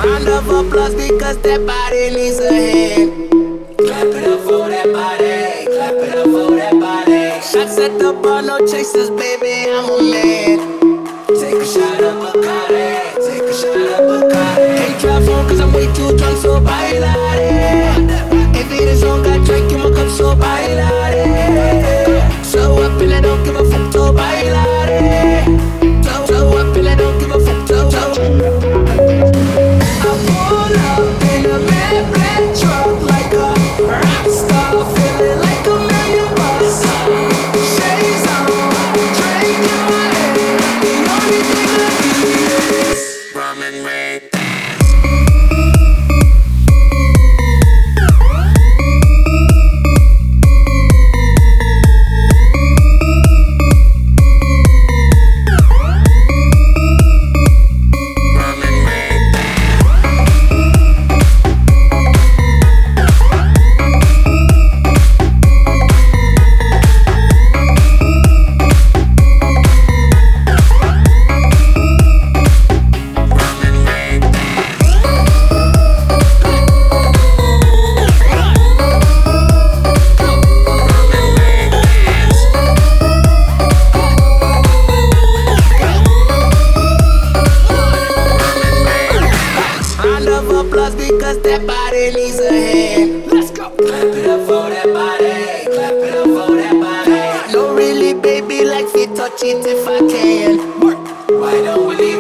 Round of applause because that body needs a hand. Clap it up for that body, clap it up for that body. Shots at the bar, no chasers, baby, I'm a man. Take a shot of Bacardi, take a shot of Bacardi. Can't try phone cause I'm way too drunk, so bailare. If it is on, got drink in my cup, so bailare. So up and I don't give a fuck, so bailare. So up and I don't give a fuck, so I pull up in a red truck like a rock star, feeling like $1,000,000. Shades on, drink in my hand. The only thing I need is rum and rain. Because that body needs a hand. Let's go. Clap it up for that body. Clap it up for that body. No, really, baby, like fit touch it if I can. Why don't we leave?